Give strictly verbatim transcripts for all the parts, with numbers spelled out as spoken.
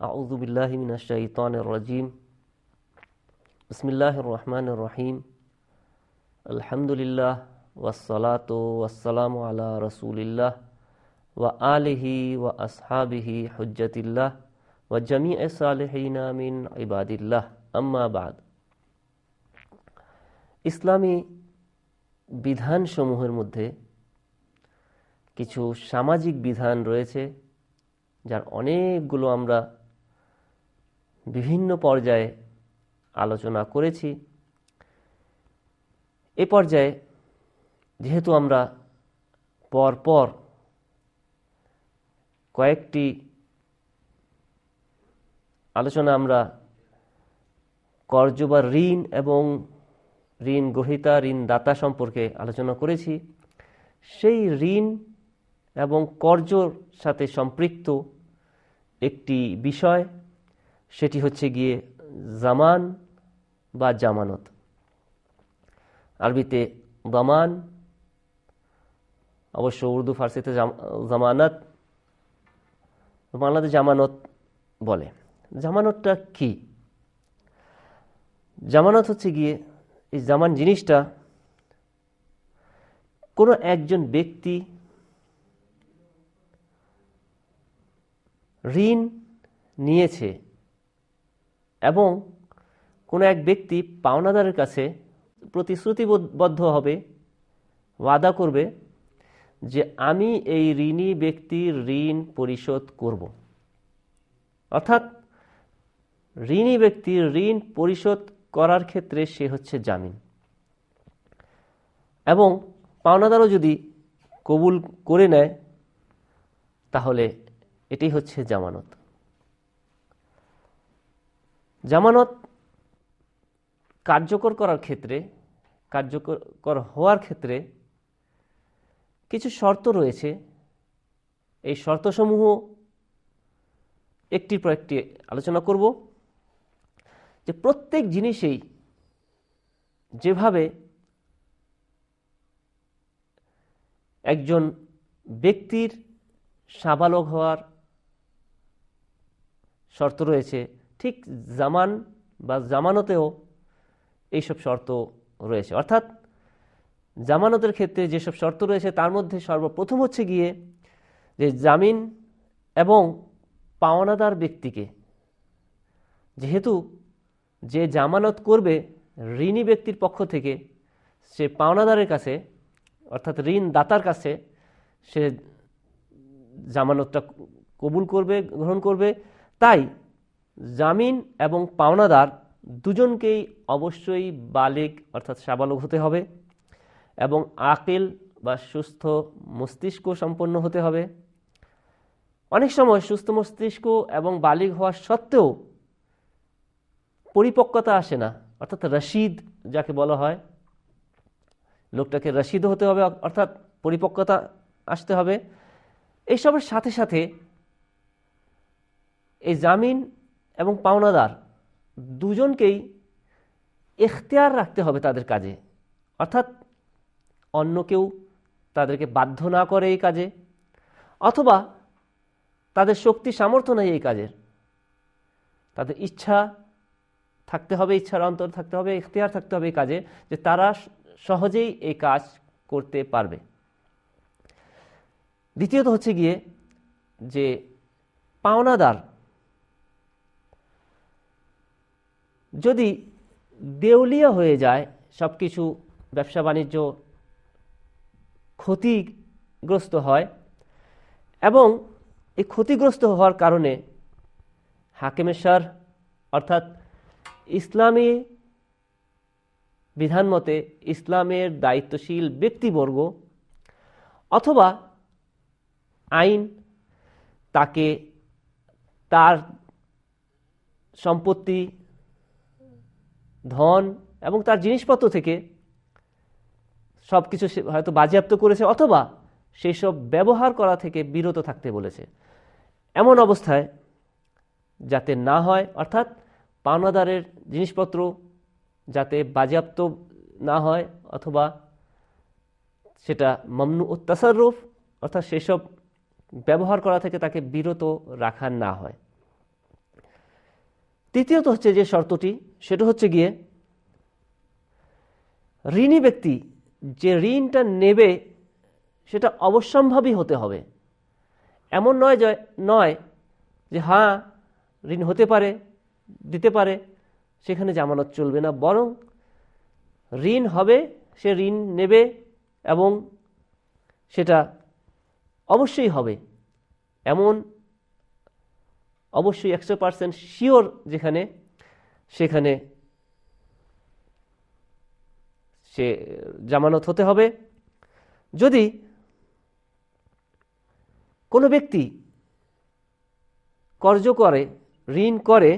আউযু বিল্লাহি মিনাশ শাইতানির রাজিম। বিসমিল্লাহির রহমানির রহিম। আলহামদুলিল্লাহ ওয়াসসালাতু ওয়াসসালামু আলা রাসূলিল্লাহ ওয়া আলিহি ওয়া আসহাবিহি হুজ্জাতিল্লাহ ওয়া জামি'i সালিহিনা মিন ইবাদিল্লাহ, আম্মা বা'দ। ইসলামী বিধানসমূহের মধ্যে কিছু সামাজিক বিধান রয়েছে, যার অনেকগুলো আমরা বিভিন্ন পর্যায়ে আলোচনা করেছি। এ পর্যায়ে যেহেতু আমরা পরপর কয়েকটি আলোচনা আমরা কর্জ বা ঋণ এবং ঋণ গ্রহীতা ঋণ দাতা সম্পর্কে আলোচনা করেছি, সেই ঋণ এবং কর্জর সাথে সম্পৃক্ত একটি বিষয়, সেটি হচ্ছে গিয়ে জামান বা জামানত। আরবিতে দামান, অবশ্য উর্দু ফার্সিতে জামানত, বাংলাতে জামানত বলে। জামানতটা কি? জামানত হচ্ছে গিয়ে, এই জামান জিনিসটা কোনো একজন ব্যক্তি ঋণ নিয়েছে এবং কোনো এক ব্যক্তি পাওনাদারের কাছে প্রতিশ্রুতিবদ্ধ হবে, ওয়াদা করবে যে আমি এই ঋণী ব্যক্তির ঋণ পরিশোধ করব। অর্থাৎ ঋণী ব্যক্তির ঋণ পরিশোধ করার ক্ষেত্রে সে হচ্ছে জামিন, এবং পাওনাদারও যদি কবুল করে নেয় তাহলে এটাই হচ্ছে জামানত। জামানত কার্যকর করার ক্ষেত্রে, কার্যকর হওয়ার ক্ষেত্রে কিছু শর্ত রয়েছে। এই শর্তসমূহ একটির পর একটি আলোচনা করব। যে প্রত্যেক জিনিসেই যেভাবে একজন ব্যক্তির সাবালক হওয়ার শর্ত রয়েছে, ঠিক জামান বা জামানতেও এইসব শর্ত রয়েছে। অর্থাৎ জামানতের ক্ষেত্রে যেসব শর্ত রয়েছে তার মধ্যে সর্বপ্রথম হচ্ছে গিয়ে যে জামিন এবং পাওনাদার ব্যক্তিকে, যেহেতু যে জামানত করবে ঋণী ব্যক্তির পক্ষ থেকে, সে পাওনাদারের কাছে অর্থাৎ ঋণ দাতার কাছে সে জামানতটা কবুল করবে, গ্রহণ করবে। তাই জামিন এবং পাওনাদার দুজনকেই অবশ্যই বালিগ অর্থাৎ সাবালক হতে হবে এবং আকিল বা সুস্থ মস্তিষ্ক সম্পন্ন হতে হবে। অনেক সময় সুস্থ মস্তিষ্ক এবং বালিগ হওয়া সত্ত্বেও পরিপক্কতা আসে না, অর্থাৎ রশিদ যাকে বলা হয়, লোকটাকে রশিদ হতে হবে, অর্থাৎ পরিপক্কতা আসতে হবে। এইসবের সাথে সাথে এই জামিন এবং পাওনাদার দুজনকেই এখতিয়ার রাখতে হবে তাদের কাজে, অর্থাৎ অন্য কেউ তাদেরকে বাধ্য না করে এই কাজে, অথবা তাদের শক্তি সামর্থ্য নেই এই কাজের, তাদের ইচ্ছা থাকতে হবে, ইচ্ছার অন্তর থাকতে হবে, এখতিয়ার থাকতে হবে এই কাজে, যে তারা সহজেই এই কাজ করতে পারবে। দ্বিতীয়ত হচ্ছে গিয়ে যে পাওনাদার যদি দেউলিয়া হয়ে যায়, সব কিছু ব্যবসা বাণিজ্য ক্ষতিগ্রস্ত হয়, এবং এই ক্ষতিগ্রস্ত হওয়ার কারণে হাকিমে শারঈ অর্থাৎ ইসলামী বিধান মতে ইসলামের দায়িত্বশীল ব্যক্তিবর্গ অথবা আইন তাকে তার সম্পত্তি, ধন এবং তার জিনিসপত্র থেকে সব কিছু হয়তো বাজেয়াপ্ত করেছে, অথবা সেই সব ব্যবহার করা থেকে বিরত থাকতে বলেছে। এমন অবস্থায় যাতে না হয়, অর্থাৎ পাওনাদারের জিনিসপত্র যাতে বাজেয়াপ্ত না হয়, অথবা সেটা মামনু ও তাসাররুফ অর্থাৎ সেসব ব্যবহার করা থেকে তাকে বিরত রাখা না হয়। তৃতীয়ত হচ্ছে যে শর্তটি, সেটা হচ্ছে গিয়ে ঋণী ব্যক্তি যে ঋণটা নেবে সেটা অবশ্যম্ভাবী হতে হবে। এমন নয় যে নয় যে হ্যাঁ ঋণ হতে পারে, দিতে পারে, সেখানে জামানত চলবে না, বরং ঋণ হবে, সে ঋণ নেবে এবং সেটা অবশ্যই হবে, এমন অবশ্যই একশো পার্সেন্ট শিওর যেখানে, সেখানে সে জামানত হতে হবে। যদি কোনো ব্যক্তি কর্জ করে, ঋণ করে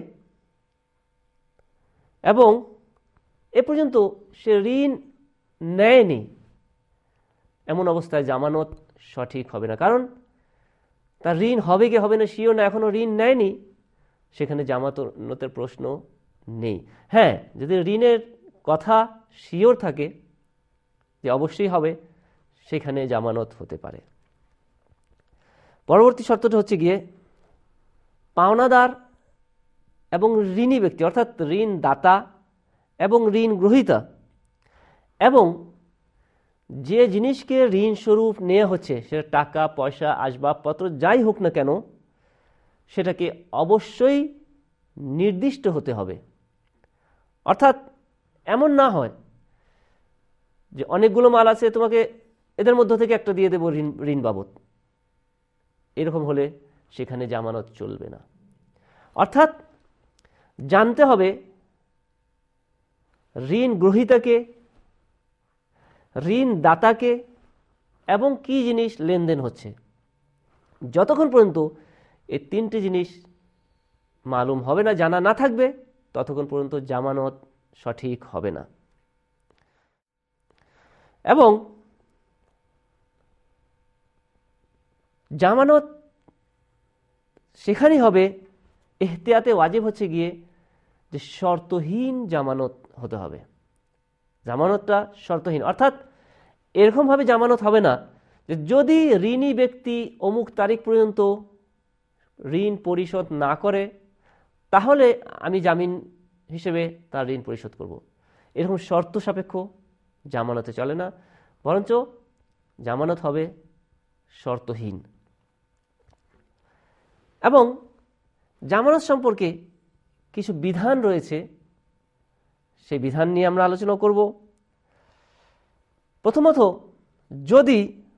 এবং এ পর্যন্ত সে ঋণ নেয়নি, এমন অবস্থায় জামানত সঠিক হবে না, কারণ তার ঋণ হবে কি হবে না শিওর না, এখনো ঋণ নেয়নি, সেখানে জামানতের প্রশ্ন নেই। হ্যাঁ, যদি ঋণের কথা শিওর থাকে যে অবশ্যই হবে, সেখানে জামানত হতে পারে। পরবর্তী শর্তটা হচ্ছে গিয়ে পাওনাদার এবং ঋণী ব্যক্তি, অর্থাৎ ঋণ দাতা এবং ঋণ গ্রহীতা, এবং যে জিনিসকে ঋণ স্বরূপ নেওয়া হচ্ছে, সেটা টাকা পয়সা আসবাবপত্র যাই হোক না কেন, সেটাকে অবশ্যই নির্দিষ্ট হতে হবে। অর্থাৎ এমন না হয় যে অনেকগুলো মাল আছে, তোমাকে এদের মধ্য থেকে একটা দিয়ে দেবো ঋণ ঋণ বাবদ, এরকম হলে সেখানে জামানত চলবে না। অর্থাৎ জানতে হবে ঋণ গ্রহীতাকে, ঋণ দাতাকে এবং কি জিনিস লেনদেন হচ্ছে। যতক্ষণ পর্যন্ত এই তিনটি জিনিস মালুম হবে না, জানা না থাকবে, ততক্ষণ পর্যন্ত জামানত সঠিক হবে না। এবং জামানত সেখানেই হবে, এহতিয়াতে ওয়াজিব হচ্ছে গিয়ে যে শর্তহীন জামানত হতে হবে। জামানতটা শর্তহীন, অর্থাৎ এরকমভাবে জামানত হবে না যে যদি ঋণী ব্যক্তি অমুক তারিখ পর্যন্ত ঋণ পরিশোধ না করে, তাহলে আমি জামিন হিসেবে তার ঋণ পরিশোধ করব। এরকম শর্ত সাপেক্ষ জামানতে চলে না, বরঞ্চ জামানত হবে শর্তহীন। এবং জামানত সম্পর্কে কিছু বিধান রয়েছে, সেই বিধান নিয়ে আমরা আলোচনা করব। প্রথমত, যদি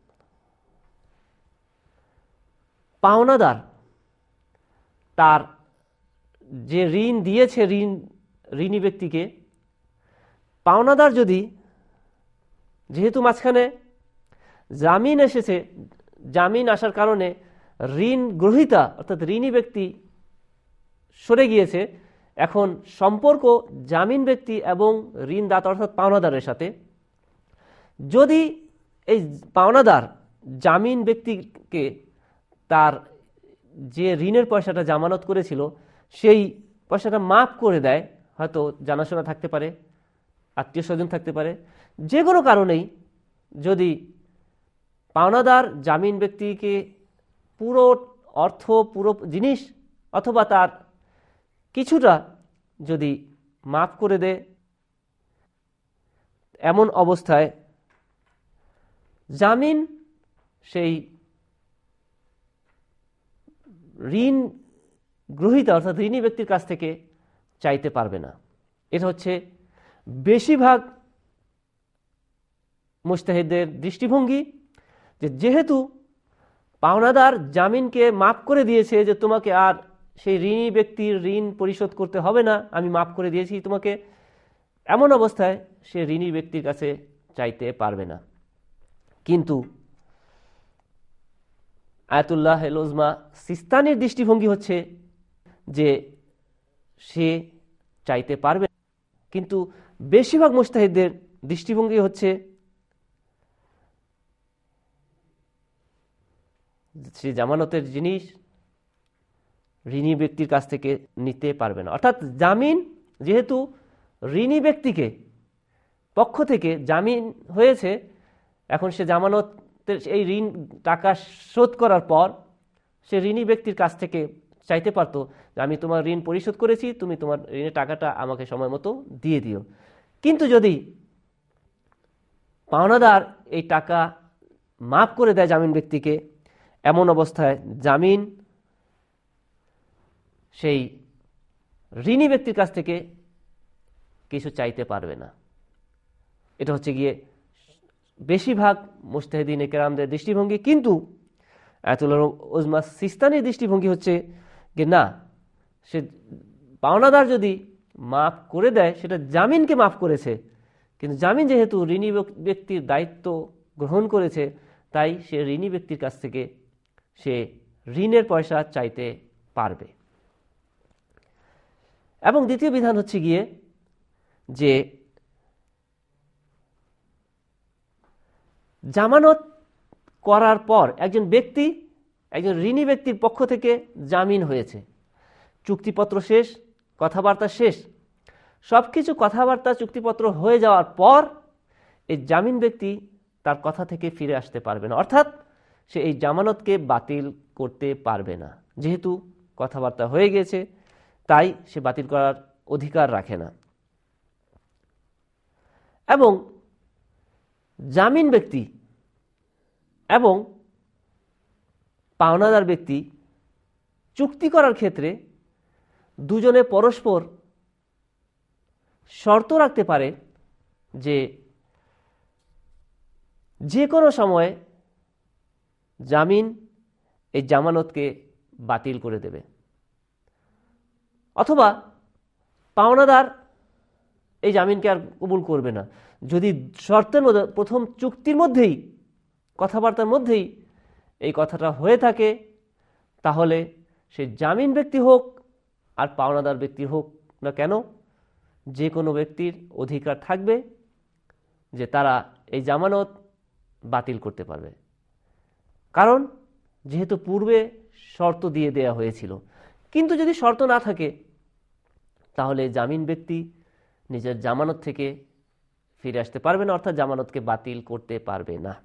পাওনাদার তার যে ঋণ দিয়েছে ঋণ ঋণী ব্যক্তিকে, পাওনাদার যদি, যেহেতু মাঝখানে জামিন এসেছে, জামিন আসার কারণে ঋণ গ্রহীতা অর্থাৎ ঋণী ব্যক্তি সরে গিয়েছে, এখন সম্পর্ক জামিন ব্যক্তি এবং ঋণদাতা অর্থাৎ পাওনাদারের সাথে। যদি এই পাওনাদার জামিন ব্যক্তিকে তার যে ঋণের পয়সাটা জামানত করেছিল সেই পয়সাটা মাফ করে দেয়, হয়তো জানাশোনা থাকতে পারে, আত্মীয় স্বজন থাকতে পারে, যে কোনো কারণেই যদি পাওনাদার জামিন ব্যক্তিকে পুরো অর্থ, পুরো জিনিস অথবা তার কিছুটা যদি মাফ করে দেয়, এমন অবস্থায় জামিন সেই ঋণ গ্রহীতা অর্থাৎ ঋণী ব্যক্তির কাছ থেকে চাইতে পারবে না। এটা হচ্ছে বেশিরভাগ মুজতাহিদের দৃষ্টিভঙ্গি, যে যেহেতু পাওনাদার জামিনকে মাফ করে দিয়েছে যে তোমাকে আর সেই ঋণী ব্যক্তির ঋণ পরিশোধ করতে হবে না, আমি মাফ করে দিয়েছি তোমাকে, এমন অবস্থায় সে ঋণী ব্যক্তির কাছে চাইতে পারবে না। কিন্তু আয়াতুল্লাহ আল উজমা সিস্তানির দৃষ্টিভঙ্গি হচ্ছে যে সে চাইতে পারবে, কিন্তু বেশিরভাগ মুজতাহিদের দৃষ্টিভঙ্গি হচ্ছে সে জামানতের জিনিস ঋণী ব্যক্তির কাছ থেকে নিতে পারবে না। অর্থাৎ জামিন যেহেতু ঋণী ব্যক্তিকে পক্ষ থেকে জামিন হয়েছে, এখন সে জামানতের এই ঋণ টাকা শোধ করার পর সে ঋণী ব্যক্তির কাছ থেকে চাইতে পারতো যে আমি তোমার ঋণ পরিশোধ করেছি, তুমি তোমার ঋণের টাকাটা আমাকে সময় মতো দিয়ে দিও। কিন্তু যদি পাওনাদার এই টাকা মাফ করে দেয় জামিন ব্যক্তিকে, এমন অবস্থায় জামিন সেই ঋণী ব্যক্তির কাছ থেকে কিছু চাইতে পারবে না। এটা হচ্ছে গিয়ে বেশিরভাগ মুজতাহিদিন কেরামদের দৃষ্টিভঙ্গি। কিন্তু আয়াতুল্লাহ উজমা সিস্তানির দৃষ্টিভঙ্গি হচ্ছে যে না, সে পাওনাদার যদি মাফ করে দেয় সেটা জামিনকে মাফ করেছে, কিন্তু জামিন যেহেতু ঋণী ব্যক্তির দায়িত্ব গ্রহণ করেছে, তাই সে ঋণী ব্যক্তির কাছ থেকে সে ঋণের পয়সা চাইতে পারবে। এবং দ্বিতীয় বিধান হচ্ছে গিয়ে যে জামানত করার পর একজন ব্যক্তি, একজন ঋণী ব্যক্তির পক্ষ থেকে জামিন হয়েছে, চুক্তিপত্র শেষ, কথাবার্তা শেষ, সব কিছু কথাবার্তা চুক্তিপত্র হয়ে যাওয়ার পর এই জামিন ব্যক্তি তার কথা থেকে ফিরে আসতে পারবে না, অর্থাৎ সে এই জামানতকে বাতিল করতে পারবে না। যেহেতু কথাবার্তা হয়ে গেছে, তাই সে বাতিল করার অধিকার রাখে না। এবং জামিন ব্যক্তি এবং পাওনাদার ব্যক্তি চুক্তি করার ক্ষেত্রে দুজনে পরস্পর শর্ত রাখতে পারে যে যে কোনো সময় জামিন এই জামানতকে বাতিল করে দেবে, অথবা পাওনাদার এই জামিনকে আর কবুল করবে না। যদি শর্তের মধ্যে, প্রথম চুক্তির মধ্যেই, কথাবার্তার মধ্যেই এই কথাটা হয়ে থাকে, তাহলে সে জামিন ব্যক্তি হোক আর পাওনাদার ব্যক্তি হোক না কেন, যে কোনো ব্যক্তির অধিকার থাকবে যে তারা এই জামানত বাতিল করতে পারবে। কারণ যেহেতু পূর্বে শর্ত দিয়ে দেয়া হয়েছিল। কিন্তু যদি শর্ত না থাকে, তাহলে জামিন ব্যক্তি নিজের জামানত থেকে ফিরে আসতে পারবে না, অর্থাৎ জামানতকে বাতিল করতে পারবে না।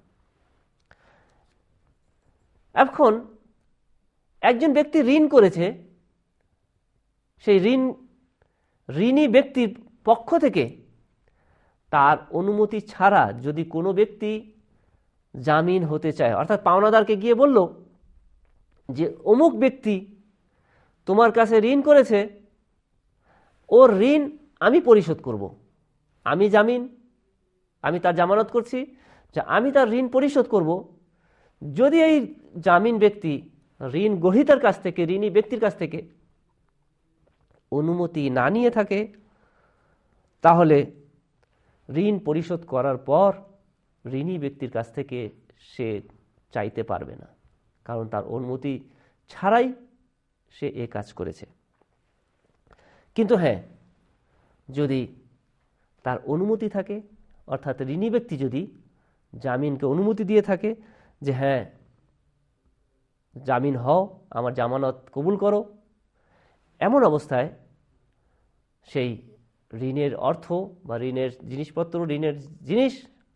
এখন একজন ব্যক্তি ঋণ করেছে, সেই ঋণ ঋণী ব্যক্তির পক্ষ থেকে তার অনুমতি ছাড়া যদি কোনো ব্যক্তি জামিন হতে চায়, অর্থাৎ পাওনাদারকে গিয়ে বলল যে অমুক ব্যক্তি তোমার কাছে ঋণ করেছে, ওর ঋণ আমি পরিশোধ করব, আমি জামিন, আমি তার জামানত করছি যে আমি তার ঋণ পরিশোধ করব। যদি এই জামিন ব্যক্তি ঋণ গ্রহীতার কাছ থেকে, ঋণী ব্যক্তির কাছ থেকে অনুমতি না নিয়ে থাকে, তাহলে ঋণ পরিশোধ করার পর ঋণী ব্যক্তির কাছ থেকে সে চাইতে পারবে না, কারণ তার অনুমতি ছাড়াই সে এ কাজ করেছে। কিন্তু হ্যাঁ, যদি তার অনুমতি থাকে, অর্থাৎ ঋণী ব্যক্তি যদি জামিনকে অনুমতি দিয়ে থাকে যে হ্যাঁ জামিন হও, আমার জামানত কবুল করো, এমন অবস্থায় সেই ঋণের অর্থ বা ঋণের জিনিসপত্র, ঋণের জিনিস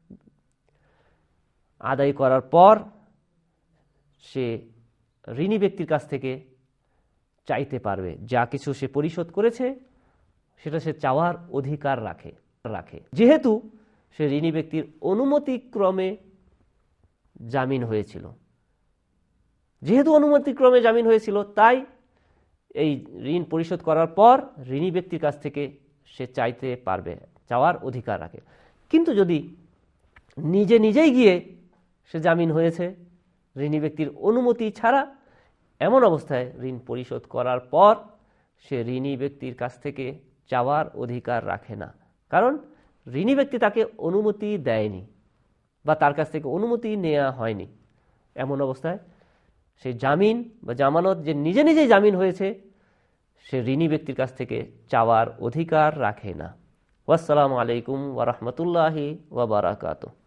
আদায় করার পর সে ঋণী ব্যক্তির কাছ থেকে চাইতে পারবে। যা কিছু সে পরিশোধ করেছে সেটা সে চাওয়ার অধিকার রাখে রাখে যেহেতু সে ঋণী ব্যক্তির অনুমতিক্রমে জামিন হয়েছিল। যেহেতু অনুমতিক্রমে জামিন হয়েছিল, তাই এই ঋণ পরিশোধ করার পর ঋণী ব্যক্তির কাছ থেকে সে চাইতে পারবে, চাওয়ার অধিকার রাখে। কিন্তু যদি নিজে নিজেই গিয়ে সে জামিন হয়েছে ঋণী ব্যক্তির অনুমতি ছাড়া, এমন অবস্থায় ঋণ পরিশোধ করার পর সে ঋণী ব্যক্তির কাছ থেকে চাওয়ার অধিকার রাখে না, কারণ ঋণী ব্যক্তি তাকে অনুমতি দেয়নি বা তার কাছ থেকে অনুমতি নেওয়া হয়নি। এমন অবস্থায় সে জামিন বা জামানত যে নিজে নিজেই জামিন হয়েছে, সে ঋণী ব্যক্তির কাছ থেকে চাওয়ার অধিকার রাখে না। ওয়াসসালামু আলাইকুম ওয়া রাহমাতুল্লাহি ওয়া বারাকাতুহু।